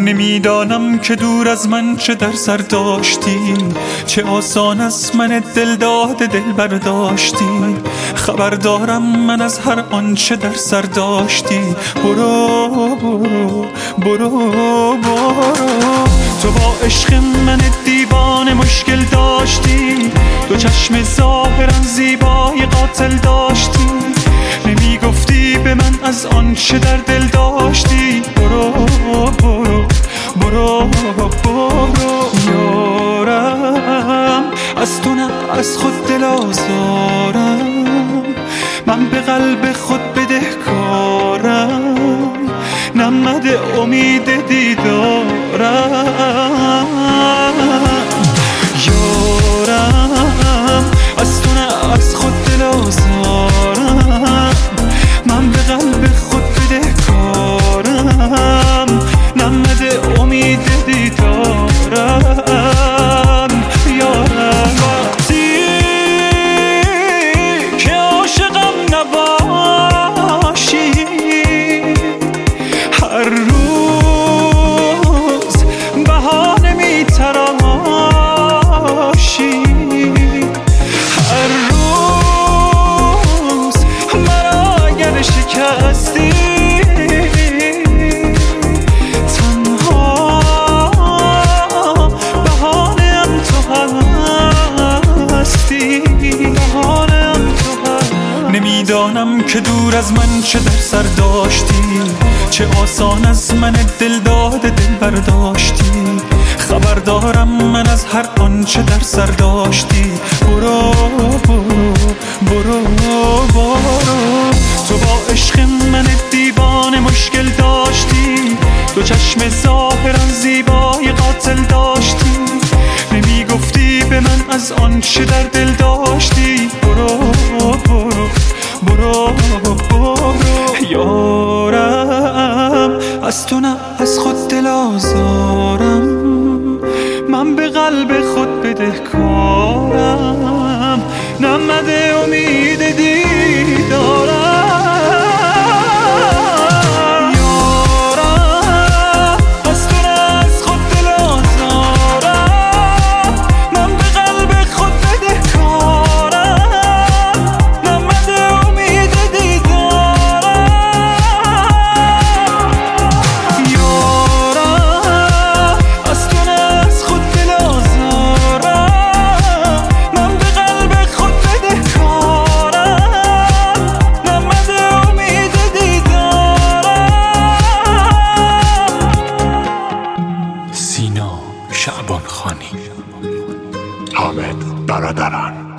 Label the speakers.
Speaker 1: نمیدانم که دور از من چه در سر داشتی، چه آسان از من دل داده دل برداشتی. خبر دارم من از هر آنچه در سر داشتی. برو برو برو برو، تو با عشق من دیوانه مشکل داشتی. دو چشم ظاهرا زیبای قاتل داشتی، نمیگفتی به من از آنچه در دل داشتی. برو برو برو برو یارم، از تو نه از خود دل آزارم. من به قلب خود بدهکارم، نمده امید دیدارم. یارم از تو نه از خود دل آزارم. من به قلب خود بدهکارم، نمده امید دیدارم. یارم وقتی که عاشقم نباشی، هر روز بهانه میتراشی. هر روز مرا اگر شکستی، نمیدانم که دور از من چه در سر داشتی، چه آسان از من دل داده دل برداشتی. خبر دارم من از هر آنچه در سر داشتی. برو برو برو برو، تو با عشق من دیوانه مشکل داشتی. دو چشم ظاهرا زیبای قاتل داشتی، نمیگفتی به من از آنچه در دل داشتی. برو برو برو برو یارم، از تو نه از خود دل آزارم. من به قلب خود بدهکارم، نمده امید دیدارم.
Speaker 2: شعبان خانی.
Speaker 3: حامد برادران.